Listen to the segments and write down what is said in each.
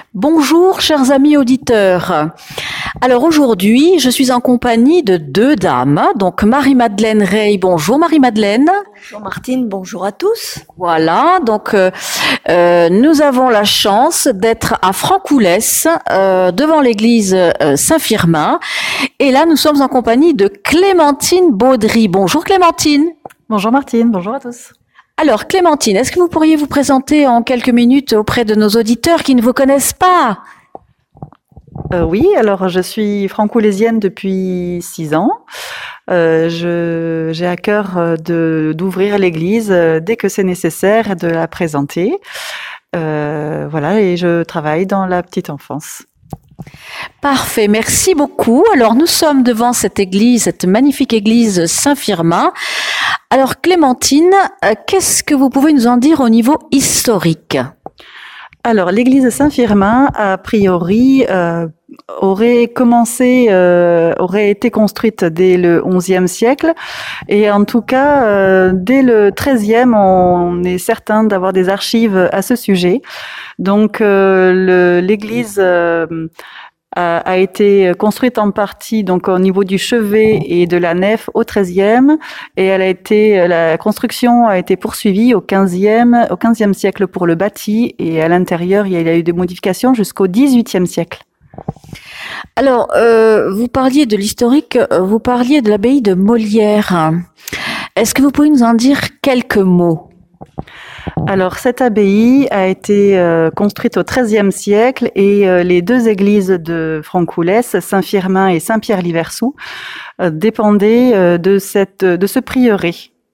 Bonjour, chers amis auditeurs. Alors aujourd'hui, je suis en compagnie de deux dames. Donc Marie-Madeleine Rey. Bonjour Marie-Madeleine. Bonjour Martine, bonjour à tous. Voilà, donc nous avons la chance d'être à Francoulès, devant l'église Saint-Firmin. Et là, nous sommes en compagnie de Clémentine Baudry. Bonjour Clémentine. Bonjour Martine, bonjour à tous. Alors Clémentine, est-ce que vous pourriez vous présenter en quelques minutes auprès de nos auditeurs qui ne vous connaissent pas? Oui, alors je suis francoulésienne depuis 6 ans. J'ai à cœur d'ouvrir l'église dès que c'est nécessaire et de la présenter. Voilà, et je travaille dans la petite enfance. Parfait, merci beaucoup. Alors nous sommes devant cette église, cette magnifique église Saint-Firmin. Alors Clémentine, qu'est-ce que vous pouvez nous en dire au niveau historique? Alors l'église Saint-Firmin, a priori, aurait été construite dès le XIe siècle, et en tout cas, dès le XIIIe, on est certain d'avoir des archives à ce sujet. Donc l'église a été construite en partie donc au niveau du chevet et de la nef au XIIIe, et la construction a été poursuivie au XVe siècle pour le bâti, et à l'intérieur il y a eu des modifications jusqu'au XVIIIe siècle. Alors, vous parliez de l'historique, vous parliez de l'abbaye de Molière. Est-ce que vous pouvez nous en dire quelques mots? Alors, cette abbaye a été construite au XIIIe siècle, et les deux églises de Francoulès, Saint-Firmin et Saint-Pierre-Liversou, dépendaient de ce prieuré.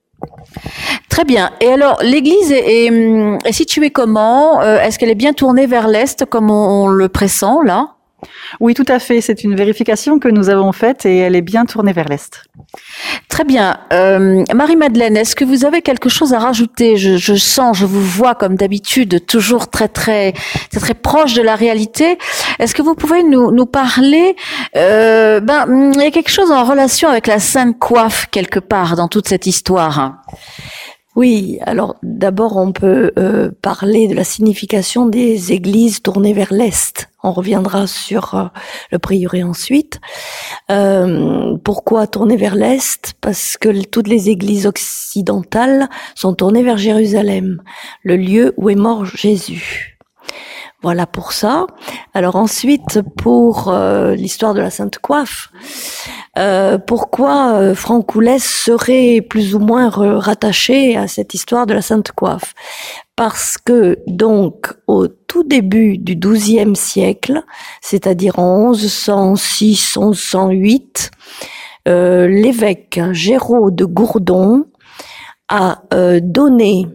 Très bien. Et alors, l'église est située comment? Est-ce qu'elle est bien tournée vers l'est, comme on le pressent là? Oui, tout à fait. C'est une vérification que nous avons faite, et elle est bien tournée vers l'est. Très bien. Marie-Madeleine, est-ce que vous avez quelque chose à rajouter? Je vous vois comme d'habitude toujours très proche de la réalité. Est-ce que vous pouvez nous parler? Il y a quelque chose en relation avec la Sainte Coiffe quelque part dans toute cette histoire. Oui, alors d'abord on peut parler de la signification des églises tournées vers l'Est. On reviendra sur le prieuré ensuite. Pourquoi tourner vers l'Est? Parce que toutes les églises occidentales sont tournées vers Jérusalem, le lieu où est mort Jésus. Voilà pour ça. Alors ensuite, pour l'histoire de la Sainte Coiffe, pourquoi Francoulès serait plus ou moins rattaché à cette histoire de la Sainte Coiffe? Parce que donc au tout début du XIIe siècle, c'est-à-dire en 1106-1108, l'évêque Géraud de Gourdon a donné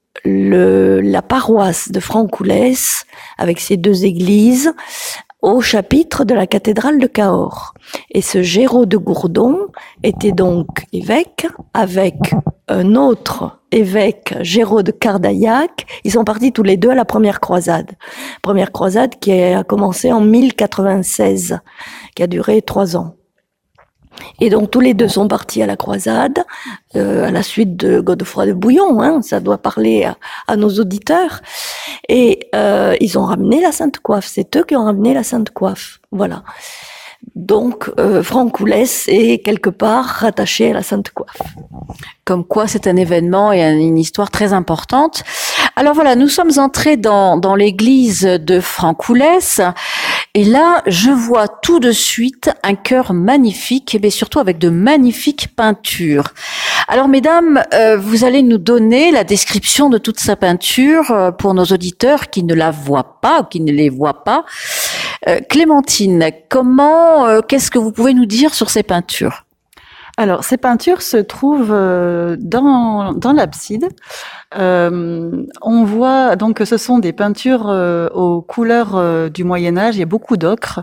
la paroisse de Francoulès avec ses deux églises au chapitre de la cathédrale de Cahors. Et ce Géraud de Gourdon était donc évêque avec un autre évêque, Géraud de Cardaillac. Ils sont partis tous les deux à la première croisade. Première croisade qui a commencé en 1096, qui a duré 3 ans. Et donc tous les deux sont partis à la croisade, à la suite de Godefroy de Bouillon, ça doit parler à nos auditeurs. Et ils ont ramené la Sainte Coiffe, c'est eux qui ont ramené la Sainte Coiffe, voilà. Donc Francoulès est quelque part rattaché à la Sainte Coiffe. Comme quoi c'est un événement et une histoire très importante. Alors voilà, nous sommes entrés dans l'église de Francoulès, et là je vois tout de suite un chœur magnifique, mais surtout avec de magnifiques peintures. Alors mesdames, vous allez nous donner la description de toute sa peinture pour nos auditeurs qui ne la voient pas ou qui ne les voient pas. Clémentine, qu'est-ce que vous pouvez nous dire sur ces peintures? Alors, ces peintures se trouvent dans l'abside. On voit donc que ce sont des peintures aux couleurs du Moyen-Âge. Il y a beaucoup d'ocre.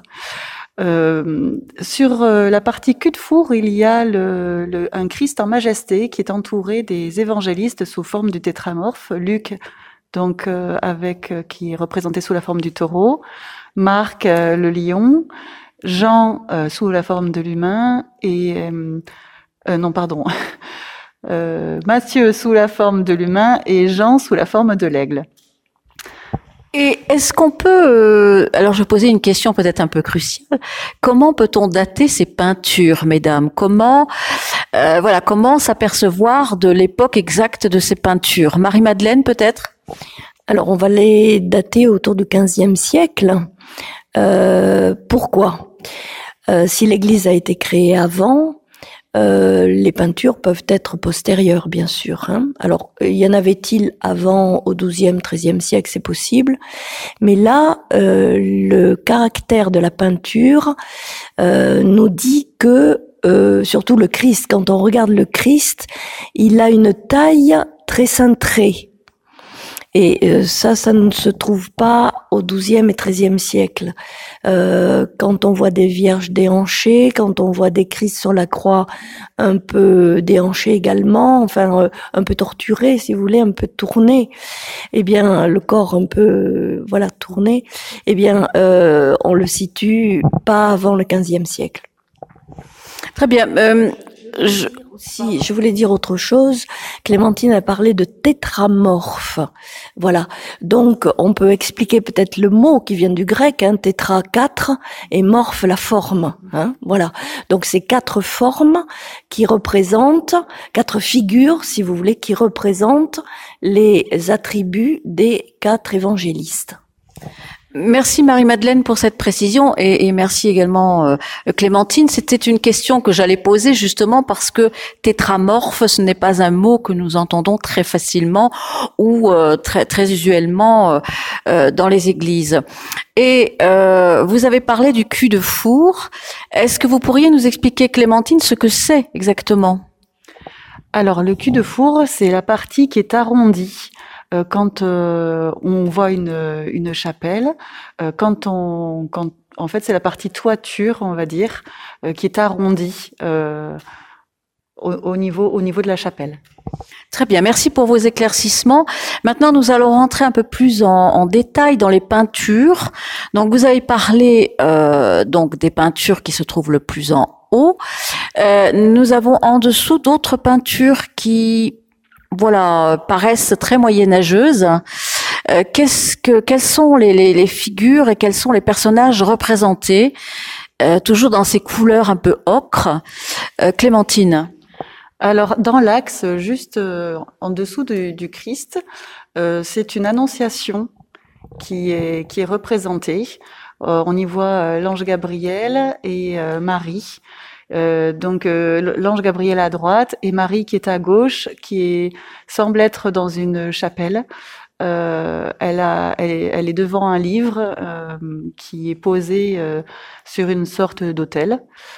Sur la partie cul-de-four, il y a un Christ en majesté qui est entouré des évangélistes sous forme du tétramorphe. Luc, donc qui est représenté sous la forme du taureau. Marc, le lion. Jean sous la forme de l'humain, et Matthieu sous la forme de l'humain et Jean sous la forme de l'aigle. Et est-ce qu'on peut, alors je vais poser une question peut-être un peu cruciale, comment peut-on dater ces peintures, mesdames? Comment, comment s'apercevoir de l'époque exacte de ces peintures? Marie-Madeleine peut-être? Alors, on va les dater autour du XVe siècle. Pourquoi? Si l'église a été créée avant, les peintures peuvent être postérieures, bien sûr. Hein. Alors, y en avait-il avant au XIIe, XIIIe siècle, c'est possible. Mais là, le caractère de la peinture nous dit que, surtout le Christ, quand on regarde le Christ, il a une taille très cintrée. Et ça ne se trouve pas au XIIe et XIIIe siècle. Quand on voit des vierges déhanchées, quand on voit des Christ sur la croix un peu déhanchés également, enfin un peu torturés, si vous voulez, un peu tournés, eh bien le corps un peu tourné, eh bien on le situe pas avant le XVe siècle. Très bien. Je voulais dire autre chose. Clémentine a parlé de tétramorphe. Voilà. Donc, on peut expliquer peut-être le mot qui vient du grec, hein, tétra, 4, et morphe, la forme. Hein, voilà. Donc, c'est 4 formes qui représentent, 4 figures, si vous voulez, qui représentent les attributs des 4 évangélistes. Merci Marie-Madeleine pour cette précision et merci également Clémentine. C'était une question que j'allais poser justement parce que tétramorphe, ce n'est pas un mot que nous entendons très facilement ou très usuellement dans les églises. Et vous avez parlé du cul de four. Est-ce que vous pourriez nous expliquer, Clémentine, ce que c'est exactement? Alors, le cul de four, c'est la partie qui est arrondie. Quand on voit une chapelle, en fait c'est la partie toiture, on va dire, qui est arrondie au niveau de la chapelle. Très bien, merci pour vos éclaircissements. Maintenant, nous allons rentrer un peu plus en détail dans les peintures. Donc, vous avez parlé donc des peintures qui se trouvent le plus en haut. Nous avons en dessous d'autres peintures qui paraissent très moyenâgeuses. Quelles sont les figures et quels sont les personnages représentés, toujours dans ces couleurs un peu ocre? Clémentine. Alors, dans l'axe, juste en dessous du Christ, c'est une annonciation qui est représentée. On y voit l'ange Gabriel et Marie. Donc l'ange Gabriel à droite et Marie qui est à gauche, semble être dans une chapelle. Elle est devant un livre qui est posé sur une sorte d'autel.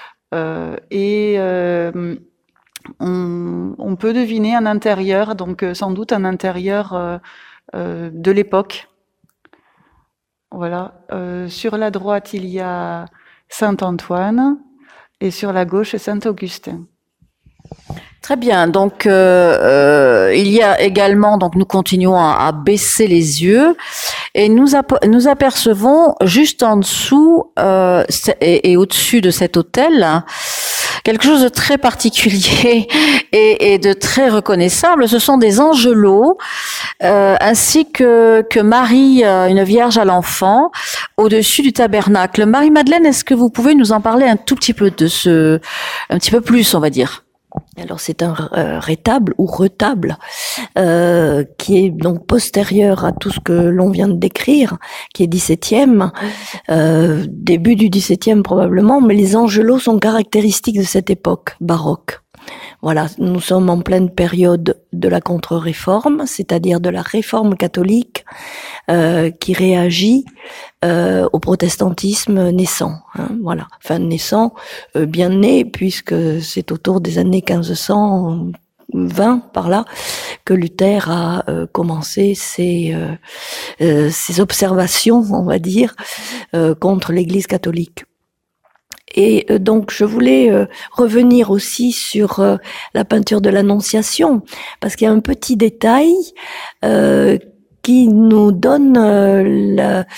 On peut deviner un intérieur, donc sans doute un intérieur de l'époque. Voilà. Sur la droite, il y a Saint Antoine. Et sur la gauche, Saint-Augustin. Très bien. Donc, il y a également, donc nous continuons à baisser les yeux et nous apercevons juste en dessous et au-dessus de cet autel quelque chose de très particulier et de très reconnaissable. Ce sont des angelots ainsi que Marie, une Vierge à l'enfant, au-dessus du tabernacle. Marie-Madeleine, est-ce que vous pouvez nous en parler un tout petit peu un petit peu plus, on va dire? Alors c'est un rétable ou retable qui est donc postérieur à tout ce que l'on vient de décrire, qui est XVIIe, début du XVIIe probablement, mais les angelots sont caractéristiques de cette époque baroque. Voilà, nous sommes en pleine période de la contre-réforme, c'est-à-dire de la réforme catholique qui réagit au protestantisme naissant. Hein, voilà, enfin naissant, bien né, puisque c'est autour des années 1520 par là que Luther a commencé ses observations, on va dire, contre l'Église catholique. Et donc, je voulais revenir aussi sur la peinture de l'Annonciation, parce qu'il y a un petit détail qui nous donne la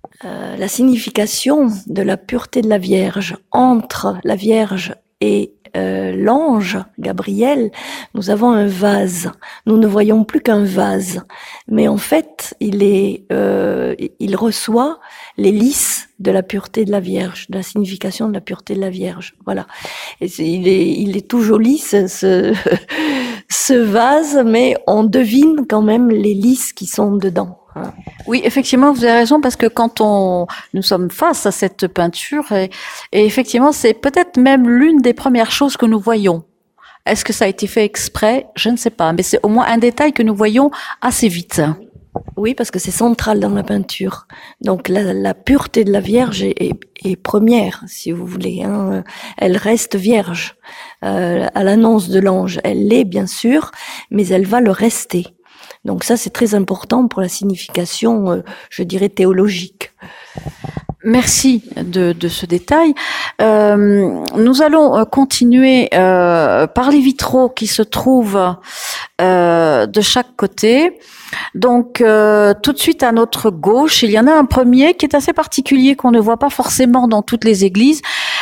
signification de la pureté de la Vierge entre la Vierge et l'ange Gabriel, nous avons un vase. Nous ne voyons plus qu'un vase, mais en fait, il reçoit les lys de la pureté de la Vierge, de la signification de la pureté de la Vierge. Voilà. Et il est tout joli ce vase, mais on devine quand même les lys qui sont dedans. Oui, effectivement, vous avez raison, parce que quand nous sommes face à cette peinture, et effectivement, c'est peut-être même l'une des premières choses que nous voyons. Est-ce que ça a été fait exprès? Je ne sais pas, mais c'est au moins un détail que nous voyons assez vite. Oui, parce que c'est central dans la peinture. Donc la pureté de la Vierge est première, si vous voulez. Hein. Elle reste vierge. À l'annonce de l'ange, elle l'est bien sûr, mais elle va le rester. Donc ça, c'est très important pour la signification, je dirais, théologique. Merci de ce détail. Nous allons continuer par les vitraux qui se trouvent de chaque côté. Donc tout de suite à notre gauche, il y en a un premier qui est assez particulier, qu'on ne voit pas forcément dans toutes les églises.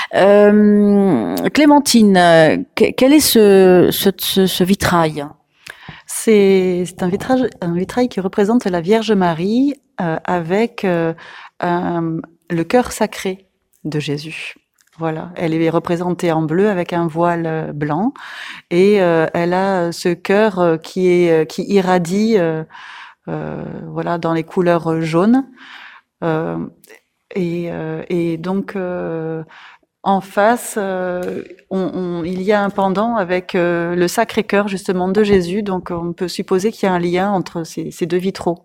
Clémentine, quel est ce vitrail? C'est un vitrail qui représente la Vierge Marie avec le cœur sacré de Jésus. Voilà, elle est représentée en bleu avec un voile blanc, et elle a ce cœur qui irradie, voilà, dans les couleurs jaunes, et donc en face, il y a un pendant avec le Sacré-Cœur justement de Jésus, donc on peut supposer qu'il y a un lien entre ces deux vitraux.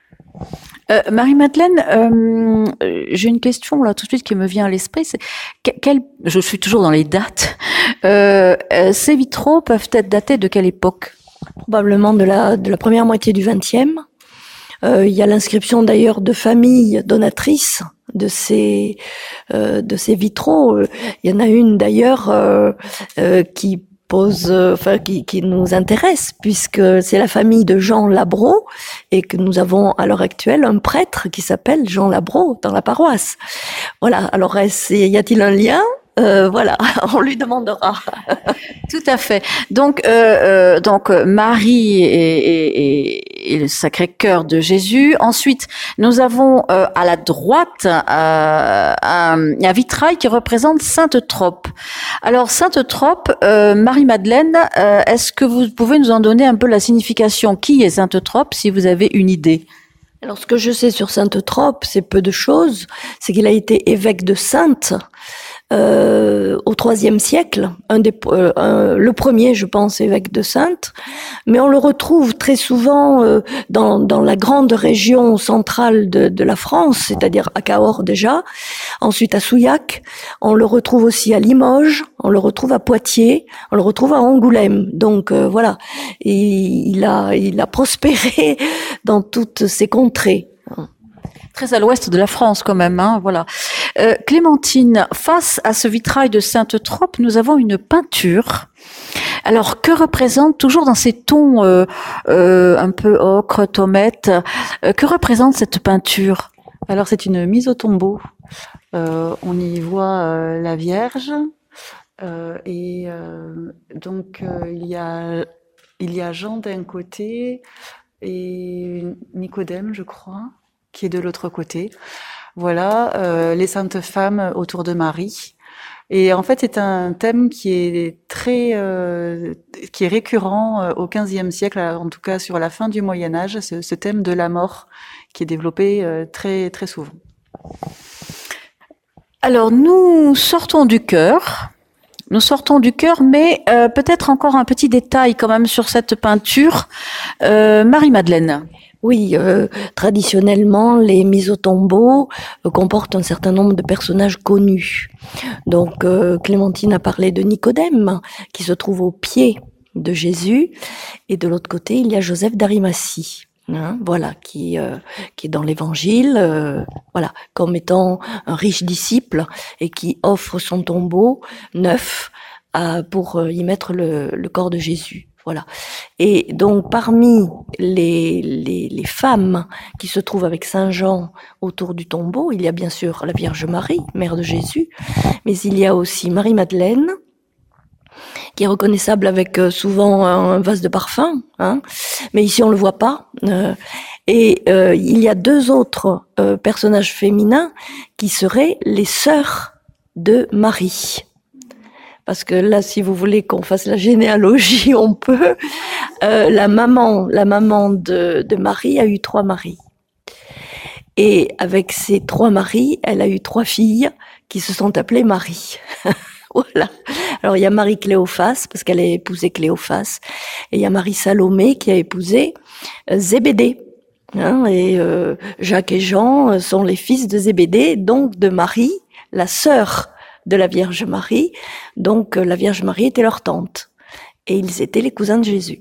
Marie-Madeleine, j'ai une question là tout de suite qui me vient à l'esprit. Je suis toujours dans les dates. Ces vitraux peuvent être datés de quelle époque? Probablement de la première moitié du XXe. Il y a l'inscription d'ailleurs de familles donatrices de ces vitraux. Il y en a une d'ailleurs qui nous intéresse, puisque c'est la famille de Jean Labro, et que nous avons à l'heure actuelle un prêtre qui s'appelle Jean Labro dans la paroisse. Voilà. Alors, y a-t-il un lien? Voilà, on lui demandera. Tout à fait. Donc Marie et le Sacré-Cœur de Jésus. Ensuite, nous avons à la droite un vitrail qui représente Sainte Trope. Alors Sainte Trope, Marie-Madeleine, est-ce que vous pouvez nous en donner un peu la signification? Qui est Sainte Trope, si vous avez une idée? Alors, ce que je sais sur Sainte Trope, c'est peu de choses. C'est qu'il a été évêque de Saintes au IIIe siècle, le premier, je pense, évêque de Saintes, mais on le retrouve très souvent dans la grande région centrale de la France, c'est-à-dire à Cahors déjà, ensuite à Souillac, on le retrouve aussi à Limoges, on le retrouve à Poitiers, on le retrouve à Angoulême. Donc voilà, et il a prospéré dans toutes ces contrées. Très à l'ouest de la France quand même, hein, voilà. Clémentine, face à ce vitrail de Sainte Trope, nous avons une peinture. Alors, que représente, toujours dans ces tons un peu ocre, taumette, que représente cette peinture? Alors, c'est une mise au tombeau. On y voit la Vierge, et donc il y a Jean d'un côté et Nicodème, je crois, qui est de l'autre côté. Voilà, les saintes femmes autour de Marie. Et en fait, c'est un thème qui est qui est récurrent au XVe siècle, en tout cas sur la fin du Moyen Âge, ce thème de la mort qui est développé très très souvent. Alors, nous sortons du cœur, mais peut-être encore un petit détail quand même sur cette peinture. Marie-Madeleine. Oui, traditionnellement, les mises au tombeau comportent un certain nombre de personnages connus. Donc, Clémentine a parlé de Nicodème, qui se trouve au pied de Jésus, et de l'autre côté, il y a Joseph d'Arimathie. Hein, voilà, qui est dans l'Évangile, voilà, comme étant un riche disciple et qui offre son tombeau neuf pour y mettre le corps de Jésus. Voilà. Et donc, parmi les femmes qui se trouvent avec Saint Jean autour du tombeau, il y a bien sûr la Vierge Marie, mère de Jésus, mais il y a aussi Marie-Madeleine, qui est reconnaissable avec souvent un vase de parfum, hein. Mais ici on le voit pas. Il y a deux autres personnages féminins qui seraient les sœurs de Marie. Parce que là, si vous voulez qu'on fasse la généalogie, on peut. La maman de Marie a eu 3 maris. Et avec ces 3 maris, elle a eu 3 filles qui se sont appelées Marie. Voilà. Alors il y a Marie Cléophas, parce qu'elle a épousé Cléophas, et il y a Marie Salomé qui a épousé Zébédée. Hein, et Jacques et Jean sont les fils de Zébédée, donc de Marie, la sœur de la Vierge Marie. Donc la Vierge Marie était leur tante, et ils étaient les cousins de Jésus.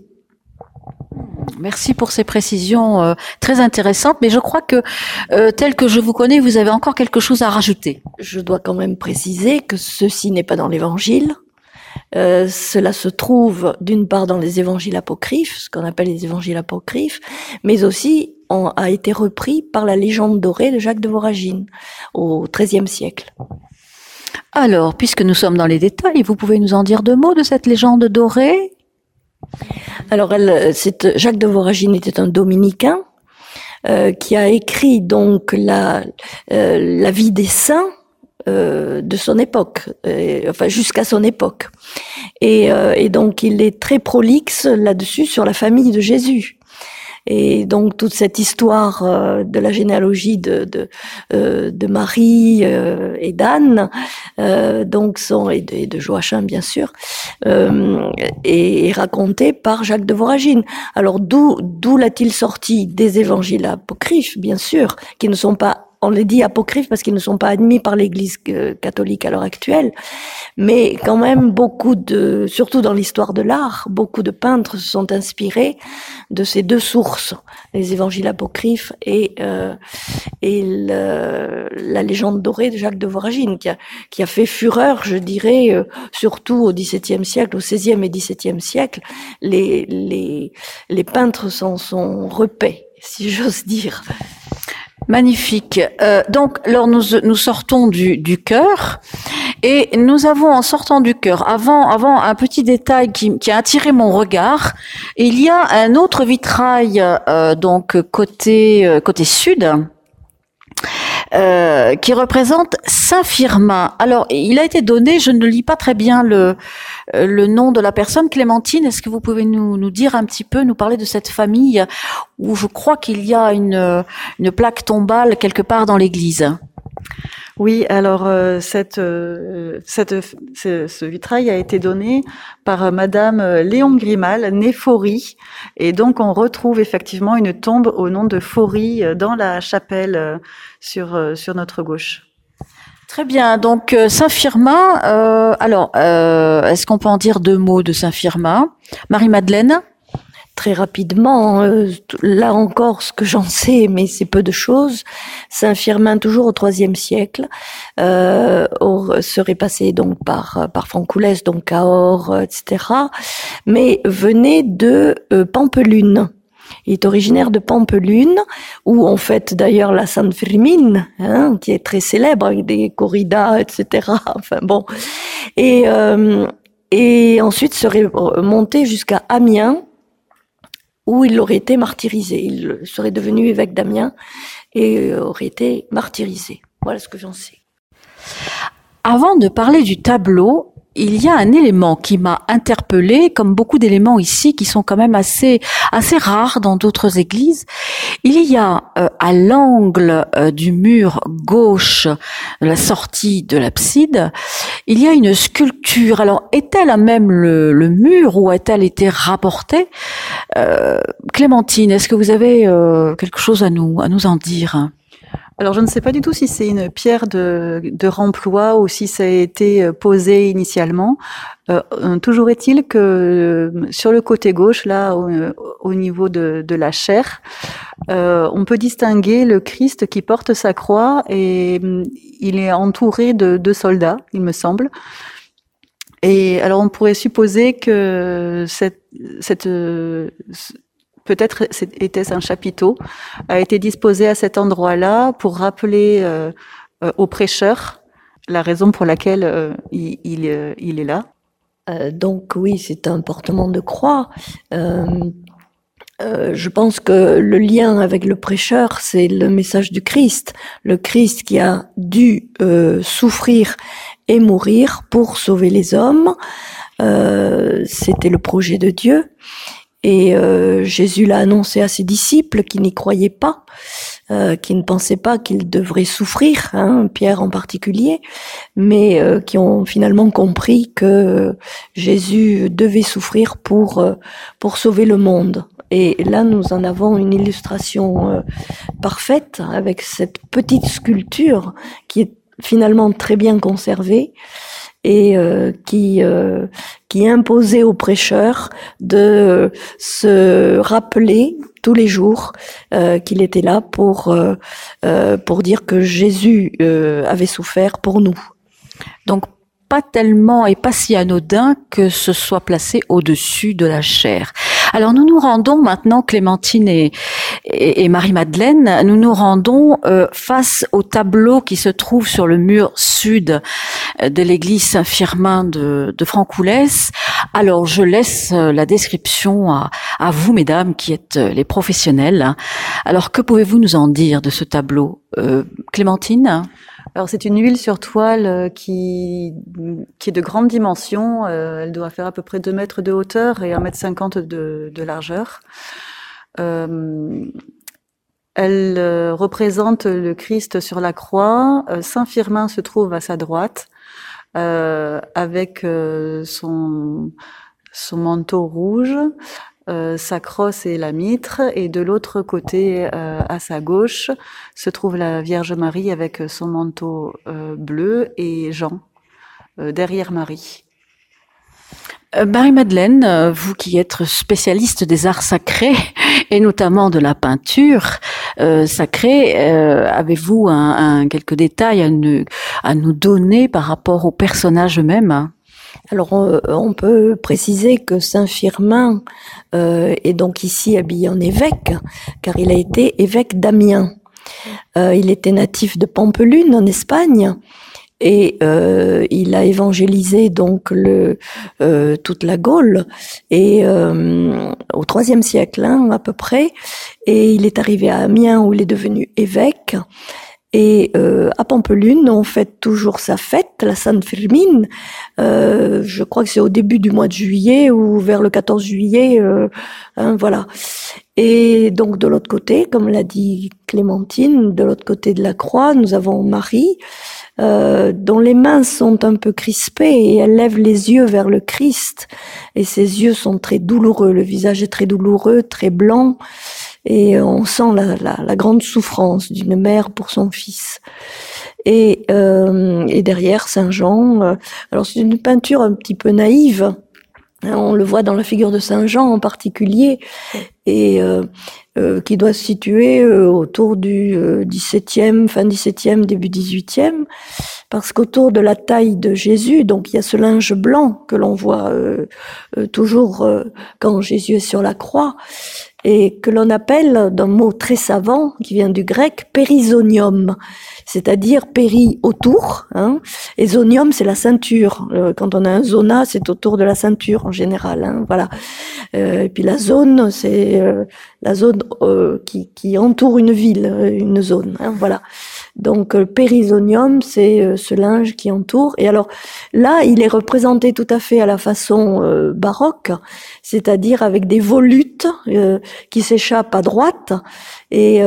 Merci pour ces précisions très intéressantes, mais je crois que tel que je vous connais, vous avez encore quelque chose à rajouter. Je dois quand même préciser que ceci n'est pas dans l'Évangile. Cela se trouve d'une part dans les évangiles apocryphes, ce qu'on appelle les évangiles apocryphes, mais aussi a été repris par la légende dorée de Jacques de Voragine au XIIIe siècle. Alors, puisque nous sommes dans les détails, vous pouvez nous en dire 2 mots de cette légende dorée ? Alors, Jacques de Voragine était un dominicain qui a écrit donc la vie des saints de son époque, enfin jusqu'à son époque, et donc il est très prolixe là-dessus sur la famille de Jésus. Et donc toute cette histoire de la généalogie de Marie et d'Anne, donc et de Joachim bien sûr, est racontée par Jacques de Voragine. Alors d'où l'a-t-il sorti? Des évangiles apocryphes, bien sûr, qui ne sont pas, on les dit apocryphes parce qu'ils ne sont pas admis par l'Église catholique à l'heure actuelle, mais quand même surtout dans l'histoire de l'art, beaucoup de peintres se sont inspirés de ces 2 sources, les évangiles apocryphes et la légende dorée de Jacques de Voragine, qui a fait fureur, je dirais, surtout au XVIIe siècle, au XVIe et XVIIe siècle. Les peintres s'en sont repaix, si j'ose dire. Magnifique. Donc, alors nous sortons du chœur et nous avons, en sortant du chœur, avant un petit détail qui a attiré mon regard. Il y a un autre vitrail donc côté sud. Qui représente Saint Firmin. Alors, il a été donné, je ne lis pas très bien le nom de la personne. Clémentine, est-ce que vous pouvez nous dire un petit peu, nous parler de cette famille où je crois qu'il y a une plaque tombale quelque part dans l'église? Oui, alors ce vitrail a été donné par Madame Léon Grimal, née Faury, et donc on retrouve effectivement une tombe au nom de Faury dans la chapelle sur notre gauche. Très bien, donc Saint-Firmin, est-ce qu'on peut en dire 2 mots de Saint-Firmin? Marie-Madeleine? Très rapidement, là encore, ce que j'en sais, mais c'est peu de choses. Saint-Firmin, toujours au IIIe siècle, serait passé donc par Francoulès, donc Cahors, etc., mais venait de Pampelune. Il est originaire de Pampelune, où on fête d'ailleurs la Sainte Firmine, qui est très célèbre avec des corridas, etc. Enfin bon, et ensuite serait monté jusqu'à Amiens, où il aurait été martyrisé. Il serait devenu évêque d'Amiens et aurait été martyrisé. Voilà ce que j'en sais. Avant de parler du tableau, il y a un élément qui m'a interpellée, comme beaucoup d'éléments ici qui sont quand même assez rares dans d'autres églises. Il y a à l'angle du mur gauche de la sortie de l'abside, il y a une sculpture. Alors, est-elle à même le mur ou a-t-elle été rapportée? Clémentine, est-ce que vous avez quelque chose à nous en dire? Alors, je ne sais pas du tout si c'est une pierre de remploi ou si ça a été posé initialement. Toujours est-il que sur le côté gauche, là, au niveau de la chaire, on peut distinguer le Christ qui porte sa croix et il est entouré de 2 soldats, il me semble. Et alors, on pourrait supposer que peut-être était-ce un chapiteau, a été disposé à cet endroit-là pour rappeler au prêcheur la raison pour laquelle il est là. Donc oui, c'est un portement de croix. Je pense que le lien avec le prêcheur, c'est le message du Christ. Le Christ qui a dû souffrir et mourir pour sauver les hommes. C'était le projet de Dieu. Et Jésus l'a annoncé à ses disciples qui n'y croyaient pas, qui ne pensaient pas qu'il devrait souffrir, Pierre en particulier, mais qui ont finalement compris que Jésus devait souffrir pour sauver le monde. Et là, nous en avons une illustration parfaite avec cette petite sculpture qui est finalement très bien conservée et qui imposait aux prêcheurs de se rappeler tous les jours qu'il était là pour dire que Jésus avait souffert pour nous. Donc pas tellement et pas si anodin que ce soit placé au-dessus de la chair. Alors nous nous rendons maintenant, Clémentine et Marie-Madeleine, nous nous rendons face au tableau qui se trouve sur le mur sud de l'église Saint-Firmin de Francoulès. Alors je laisse la description à vous, mesdames, qui êtes les professionnelles. Alors que pouvez-vous nous en dire de ce tableau, Clémentine ? Alors c'est une huile sur toile qui est de grande dimension. Elle doit faire à peu près 2 mètres de hauteur et 1,50 m de largeur. Elle représente le Christ sur la croix. Saint Firmin se trouve à sa droite avec son manteau rouge. Sa crosse et la mitre, et de l'autre côté, à sa gauche, se trouve la Vierge Marie avec son manteau bleu et Jean derrière Marie. Marie-Madeleine, vous qui êtes spécialiste des arts sacrés et notamment de la peinture sacrée, avez-vous quelques détails à nous donner par rapport aux personnages eux-mêmes ? Alors, on peut préciser que Saint-Firmin est donc ici habillé en évêque, car il a été évêque d'Amiens. Il était natif de Pampelune, en Espagne, et il a évangélisé donc toute la Gaule, et au IIIe siècle, à peu près, et il est arrivé à Amiens où il est devenu évêque. Et à Pampelune, on fête toujours sa fête, la Sainte Firmine. Je crois que c'est au début du mois de juillet ou vers le 14 juillet, voilà. Et donc de l'autre côté, comme l'a dit Clémentine, de l'autre côté de la croix, nous avons Marie, dont les mains sont un peu crispées et elle lève les yeux vers le Christ. Et ses yeux sont très douloureux, le visage est très douloureux, très blanc. Et on sent la grande souffrance d'une mère pour son fils. Et derrière Saint Jean, alors c'est une peinture un petit peu naïve. On le voit dans la figure de Saint Jean en particulier, et qui doit se situer autour du XVIIe, fin XVIIe, début XVIIIe, parce qu'autour de la taille de Jésus, donc il y a ce linge blanc que l'on voit toujours quand Jésus est sur la croix, et que l'on appelle, d'un mot très savant, qui vient du grec, périsonium, c'est-à-dire péri autour, et zonium c'est la ceinture. Quand on a un zona, c'est autour de la ceinture en général, voilà. Et puis la zone, c'est la zone qui entoure une ville, une zone, voilà. Donc le périsonium, c'est ce linge qui entoure. Et alors là, il est représenté tout à fait à la façon baroque, c'est-à-dire avec des volutes qui s'échappent à droite. Et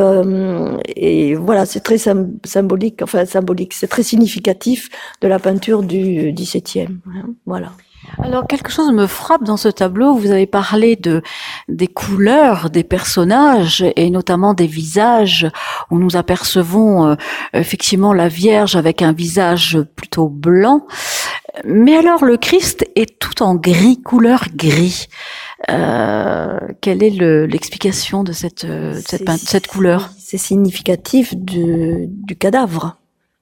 voilà, c'est très symbolique, c'est très significatif de la peinture du XVIIe. Voilà. Alors, quelque chose me frappe dans ce tableau. Vous avez parlé des couleurs des personnages et notamment des visages où nous apercevons effectivement la Vierge avec un visage plutôt blanc. Mais alors, le Christ est tout en gris, couleur gris. Quelle est l'explication de cette couleur? C'est significatif du cadavre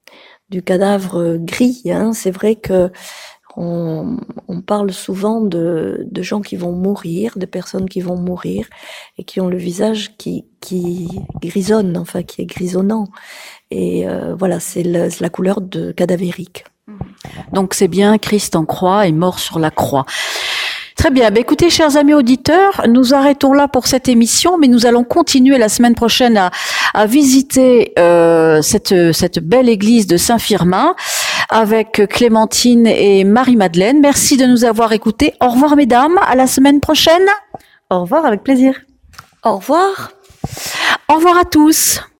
gris. C'est vrai que on parle souvent de gens qui vont mourir, de personnes qui vont mourir et qui ont le visage qui grisonne, qui est grisonnant. Et voilà, c'est la couleur cadavérique. Donc c'est bien, Christ en croix est mort sur la croix. Très bien. Écoutez, chers amis auditeurs, nous arrêtons là pour cette émission, mais nous allons continuer la semaine prochaine à visiter cette belle église de Saint-Firmin avec Clémentine et Marie-Madeleine. Merci de nous avoir écoutés. Au revoir, mesdames. À la semaine prochaine. Au revoir, avec plaisir. Au revoir. Au revoir à tous.